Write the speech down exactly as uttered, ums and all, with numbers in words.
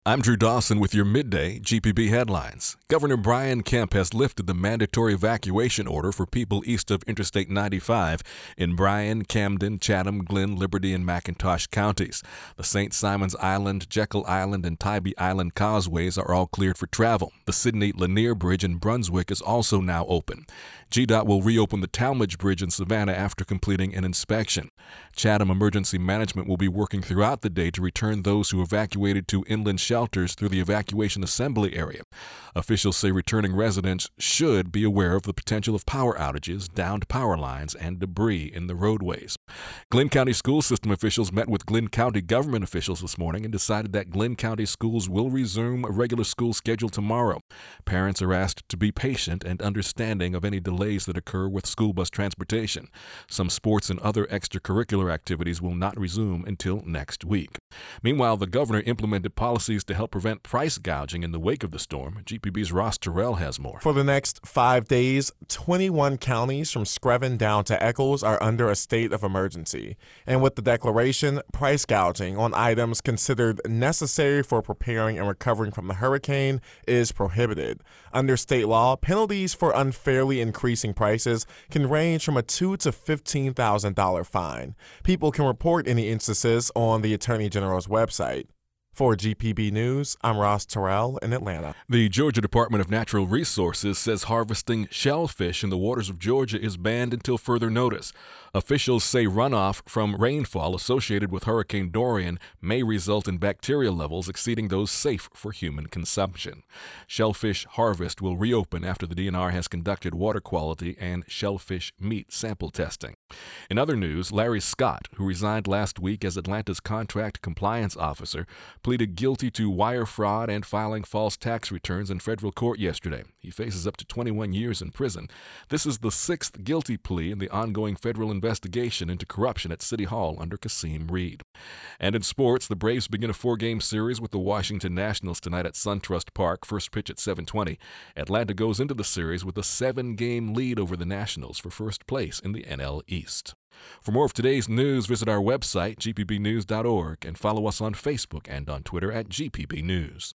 I'm Drew Dawson with your midday G P B headlines. Governor Brian Kemp has lifted the mandatory evacuation order for people east of Interstate ninety-five in Bryan, Camden, Chatham, Glenn, Liberty, and McIntosh counties. The Saint Simons Island, Jekyll Island, and Tybee Island causeways are all cleared for travel. The Sidney Lanier Bridge in Brunswick is also now open. G DOT will reopen the Talmadge Bridge in Savannah after completing an inspection. Chatham Emergency Management will be working throughout the day to return those who evacuated to inland shelters through the evacuation assembly area. Officials say returning residents should be aware of the potential of power outages, downed power lines, and debris in the roadways. Glenn County school system officials met with Glenn County government officials this morning and decided that Glenn County schools will resume a regular school schedule tomorrow. Parents are asked to be patient and understanding of any delays that occur with school bus transportation. Some sports and other extracurricular activities will not resume until next week. Meanwhile, the governor implemented policies to help prevent price gouging in the wake of the storm. G P B's Ross Terrell has more. For the next five days, twenty-one counties from Screven down to Eccles are under a state of emergency. And with the declaration, price gouging on items considered necessary for preparing and recovering from the hurricane is prohibited. Under state law, penalties for unfairly increasing prices can range from a two thousand dollars to fifteen thousand dollars fine. People can report any instances on the Attorney General's website. For G P B News, I'm Ross Terrell in Atlanta. The Georgia Department of Natural Resources says harvesting shellfish in the waters of Georgia is banned until further notice. Officials say runoff from rainfall associated with Hurricane Dorian may result in bacteria levels exceeding those safe for human consumption. Shellfish harvest will reopen after the D N R has conducted water quality and shellfish meat sample testing. In other news, Larry Scott, who resigned last week as Atlanta's contract compliance officer, pleaded guilty to wire fraud and filing false tax returns in federal court yesterday. He faces up to twenty-one years in prison. This is the sixth guilty plea in the ongoing federal investigation into corruption at City Hall under Kasim Reed. And in sports, the Braves begin a four-game series with the Washington Nationals tonight at SunTrust Park, first pitch at seven twenty. Atlanta goes into the series with a seven-game lead over the Nationals for first place in the N L East. For more of today's news, visit our website, g p b news dot org, and follow us on Facebook and on Twitter at G P B News.